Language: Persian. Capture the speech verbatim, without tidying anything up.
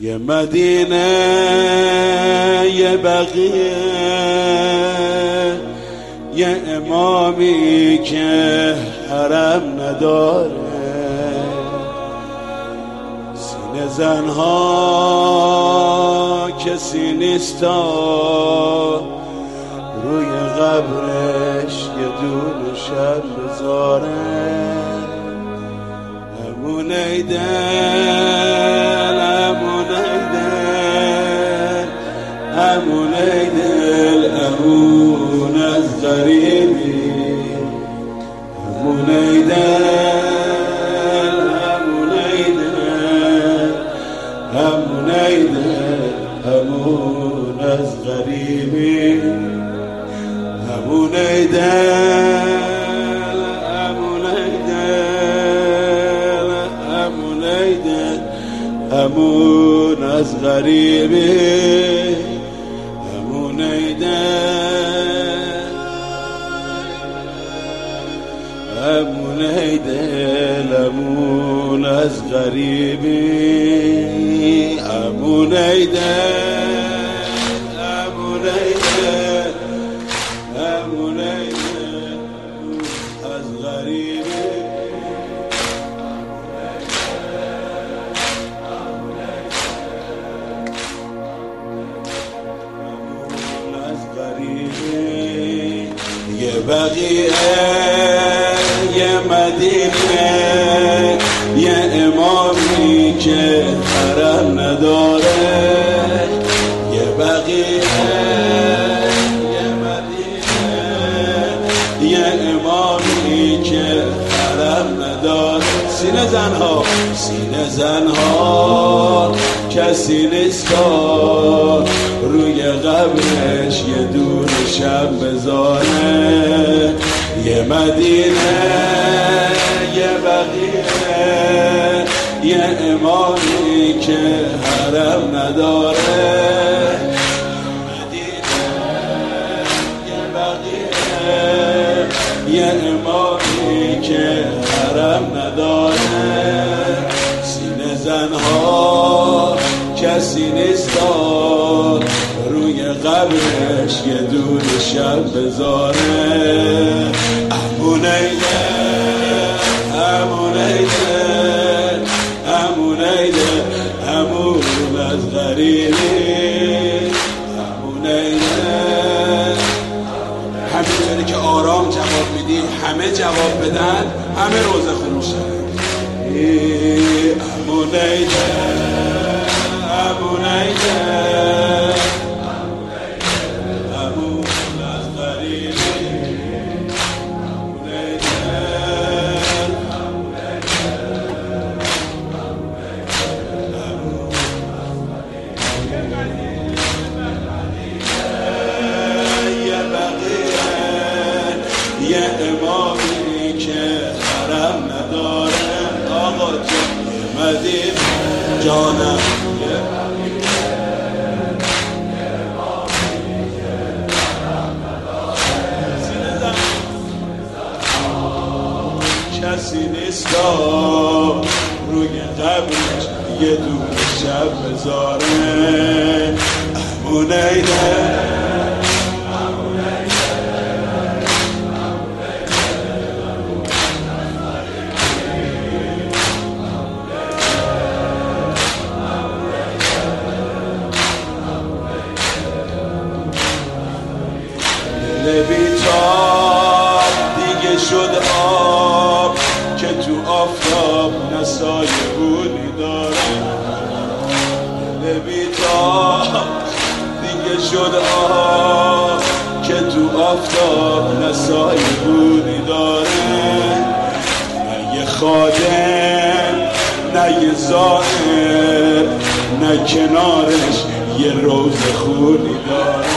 یه مدینه یه بقیه، یه امامی که حرم نداره، سینه زنها کسی نیستا، روی قبرش یه دونه شب بذاره. همون ایدن همون ایدن همون ایدن همون از غریبی، همون ایدن همون ایدن همون ایدن همون از غریبی، همون ایدن همون ایدن همون ایدن همون از غریبی، همون ایدن همون ایدن همون از غریبی، همون ایدن همون ایدن همون ایدن از غریبی. یه بقیه یه مدینه، یه امامی که حرم نداره، یه بقیه یه مدینه، یه امامی که حرم نداره، سینه زنها سینه زنها کسی نیستا، روی قبرش یه دونه شب بذاره. یه مدینه یه بقیه، یه امامی که حرم نداره، مدینه یه بقیه، یه امامی که حرم نداره، سینه زنها کسی نیستا، روی قبرش یه دونه شب بذاره. همون ایدن همون ایدن همون ایدن همون از غریبی، همون ایدن. همینطوری که آرام جواب میدیم همه جواب بدن، همه روزه خون میشن. همون ایدن همون ایدن همون از غریبی، همون ایدن یه بقیه یه امامی که حرم نداره. آقا جان یه مدینه جانم، کسی نیستا، روی قبرش یه دونه شب بذاره. همون ایدن همون ایدن همون ایدن دل بیتاب دیگه شد آب که تو آفتاب نسای بودی داره. دل بیتاب دیگه شد آب که تو آفتاب نسای بودی داره. نه یه خادم نه یه زائر، نه کنارش یه روز خونی داره.